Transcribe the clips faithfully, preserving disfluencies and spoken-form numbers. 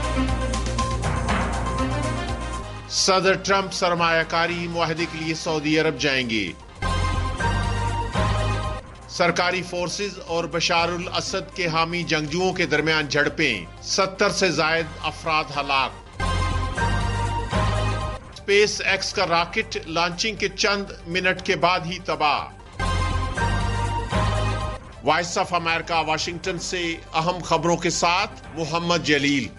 सदर ट्रंप सरमायाकारी मुआहदे के लिए सऊदी अरब जाएंगे। सरकारी फोर्सेज और बशारुल असद के हामी जंगजुओं के दरमियान झड़पें, सत्तर से जायद अफराद हलाक। स्पेस एक्स का रॉकेट लॉन्चिंग के चंद मिनट के बाद ही तबाह। वॉइस ऑफ अमेरिका वाशिंगटन से अहम खबरों के साथ मोहम्मद जलील।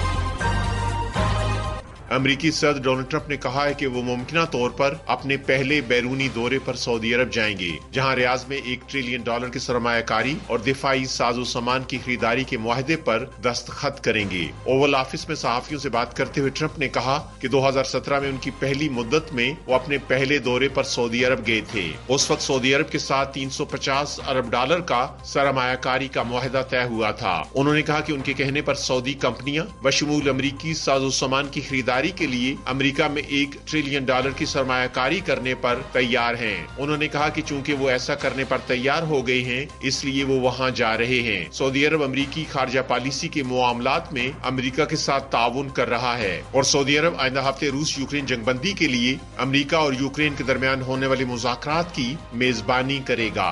अमरीकी सदर डोनाल्ड ट्रंप ने कहा है कि वो मुमकिना तौर पर अपने पहले बैरूनी दौरे पर सऊदी अरब जाएंगे, जहां रियाज में एक ट्रिलियन डॉलर की सरमायाकारी और दिफाई साजो सामान की खरीदारी के मुआहदे पर दस्तखत करेंगे। ओवल ऑफिस में सहाफियों से बात करते हुए ट्रंप ने कहा कि दो हजार सत्रह में उनकी पहली मुद्दत में वो अपने पहले दौरे पर सऊदी अरब गए थे। उस वक्त सऊदी अरब के साथ तीन सौ पचास अरब डॉलर का सरमायाकारी का मुआहदा तय हुआ था। उन्होंने कहा कि उनके कहने पर सऊदी कंपनियां बशमूल अमरीकी साजो सामान की खरीदारी के लिए अमेरिका में एक ट्रिलियन डॉलर की सरमायाकारी करने पर तैयार हैं। उन्होंने कहा कि चूंकि वो ऐसा करने पर तैयार हो गए हैं, इसलिए वो वहां जा रहे हैं। सऊदी अरब अमरीकी खारजा पॉलिसी के मामलात में अमेरिका के साथ ताउन कर रहा है और सऊदी अरब आइंदा हफ्ते रूस यूक्रेन जंगबंदी के लिए अमेरिका और यूक्रेन के दरमियान होने वाले मुज़ाकरात की मेजबानी करेगा।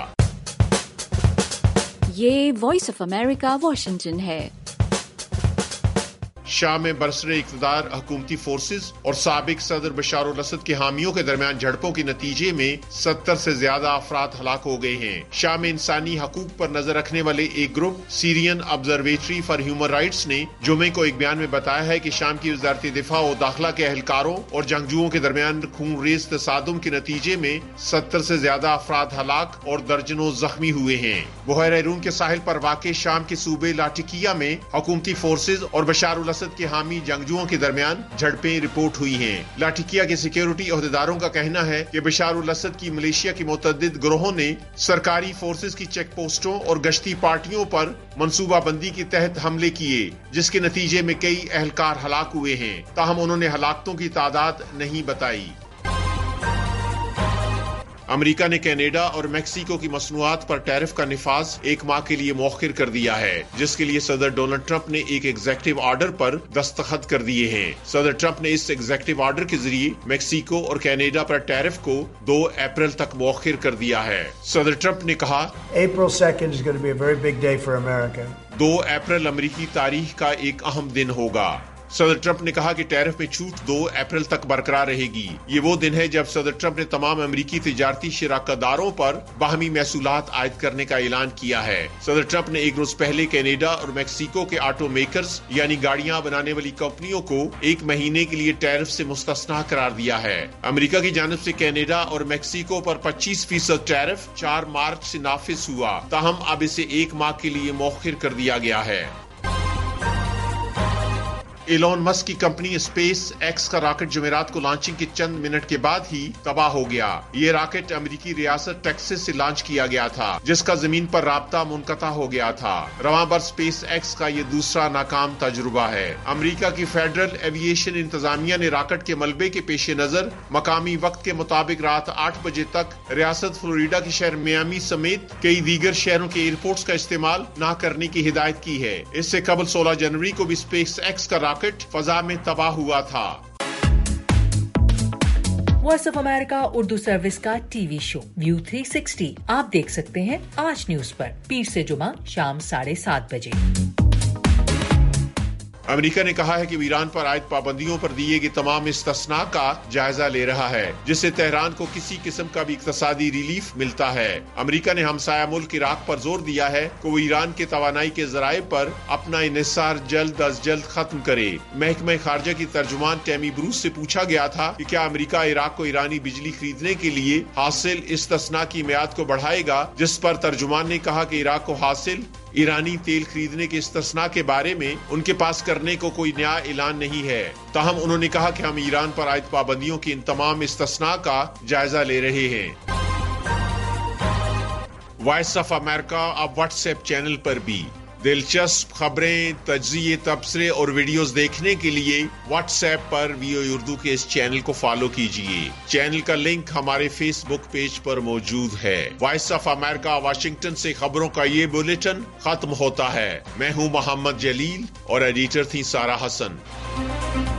ये वॉइस ऑफ अमेरिका वाशिंगटन है। शाम में बरसरे इक़्तिदार हुकूमती फोर्सेज और साबिक सदर बशारुल असद के हामियों के दरमियान झड़पों के नतीजे में सत्तर से ज्यादा अफराद हलाक हो गए हैं। शाम में इंसानी हकूक पर नजर रखने वाले एक group Syrian observatory for human rights ने जुमे को एक बयान में बताया है कि शाम की वजारत दिफा और दाखिला के एहलकारों और जंगजुओं के दरमियान खून रेज तसादुम के नतीजे में सत्तर से ज्यादा अफराद हलाक और दर्जनों जख्मी हुए हैं। बहर रून के साहिल पर वाक़ शाम के सूबे लाटिकिया में हुकूमती फोर्सेज और बशारुल असद के हामी जंगजुओं के दरमियान झड़पें रिपोर्ट हुई हैं। लाटिकिया के सिक्योरिटी अहदेदारों का कहना है कि बशारुल असद की मलेशिया के मुतअद्दिद ग्रोहों ने सरकारी फोर्सेज की चेक पोस्टों और गश्ती पार्टियों पर मनसूबाबंदी के तहत हमले किए, जिसके नतीजे में कई एहलकार हलाक हुए हैं। ताहम उन्होंने हलाकतों की तादाद नहीं बताई। अमेरिका ने कनाडा और मेक्सिको की मसनूआत पर टैरिफ का निफाज एक माह के लिए मौखिर कर दिया है, जिसके लिए सदर डोनाल्ड ट्रंप ने एक एग्जेक्टिव ऑर्डर पर दस्तखत कर दिए हैं। सदर ट्रंप ने इस एग्जेक्टिव ऑर्डर के जरिए मेक्सिको और कनाडा पर टैरिफ को दो अप्रैल तक मौखिर कर दिया है। सदर ट्रंप ने कहा, April second is going to be a very big day for America. दो अप्रैल अमेरिकी तारीख का एक अहम दिन होगा। सदर ट्रंप ने कहा कि टैरिफ में छूट दो अप्रैल तक बरकरार रहेगी। ये वो दिन है जब सदर ट्रंप ने तमाम अमेरिकी तिजारती शराकतदारों पर बाहमी महसूलात आयद करने का ऐलान किया है। सदर ट्रंप ने एक रोज पहले कनाडा और मेक्सिको के ऑटो मेकर्स यानी गाड़ियां बनाने वाली कंपनियों को एक महीने के लिए टैरिफ से मुस्तस्ना करार दिया है। अमेरिका की जानिब से कनाडा और मेक्सिको पर पच्चीस फीसद टैरिफ चार मार्च से नाफिज हुआ, ताहम अब इसे एक माह के लिए मौखिर कर दिया गया है। एलोन मस्क की कंपनी स्पेस एक्स का रॉकेट जुमेरात को लॉन्चिंग के चंद मिनट के बाद ही तबाह हो गया। ये रॉकेट अमेरिकी रियासत टेक्सास से लॉन्च किया गया था, जिसका जमीन पर राब्ता मुनक़ता हो गया था। रवां बर स्पेस एक्स का ये दूसरा नाकाम तजुर्बा है। अमेरिका की फेडरल एविएशन इंतजामिया ने रॉकेट के मलबे के पेश नजर मकामी वक्त के मुताबिक रात आठ बजे तक रियासत फ्लोरिडा के शहर मियामी समेत कई दीगर शहरों के एयरपोर्ट्स का इस्तेमाल न करने की हिदायत की है। इससे कबल सोलह जनवरी को भी स्पेस एक्स का रॉकेट फजा में तबाह हुआ था। Voice of America Urdu service का TV show view three sixty आप देख सकते हैं आज न्यूज पर पीर से जुमा शाम साढ़े सात बजे। अमेरिका ने कहा है कि ईरान पर आयद पाबंदियों पर दिए गए तमाम इस्तस्ना का जायजा ले रहा है, जिससे तेहरान को किसी किस्म का भी इक्तसादी रिलीफ मिलता है। अमेरिका ने हमसाया मुल्क इराक पर जोर दिया है कि वो ईरान के तवानाई के जराये पर अपना इन्हिसार जल्द अज जल्द खत्म करे। महकमा खारजा की तर्जुमान टैमी ब्रूस से पूछा गया था कि क्या अमेरिका इराक को ईरानी बिजली खरीदने के लिए हासिल इस्तस्ना की मियाद को बढ़ाएगा, जिस पर तर्जुमान ने कहा कि इराक को हासिल ईरानी तेल खरीदने के इस्तस्ना के बारे में उनके पास करने को कोई नया ऐलान नहीं है। ताहम उन्होंने कहा कि हम ईरान पर आयद पाबंदियों की इन तमाम इस्तस्ना का जायजा ले रहे हैं। वॉइस ऑफ अमेरिका अब व्हाट्सएप चैनल पर भी دلچسپ خبریں، تجزیے، تبصرے اور ویڈیوز دیکھنے کے لیے واٹس ایپ پر وی او اردو کے اس چینل کو فالو کیجیے۔ چینل کا لنک ہمارے فیس بک پیج پر موجود ہے۔ وائس آف امریکہ واشنگٹن سے خبروں کا یہ بلیٹن ختم ہوتا ہے۔ میں ہوں محمد جلیل اور ایڈیٹر تھی سارہ حسن۔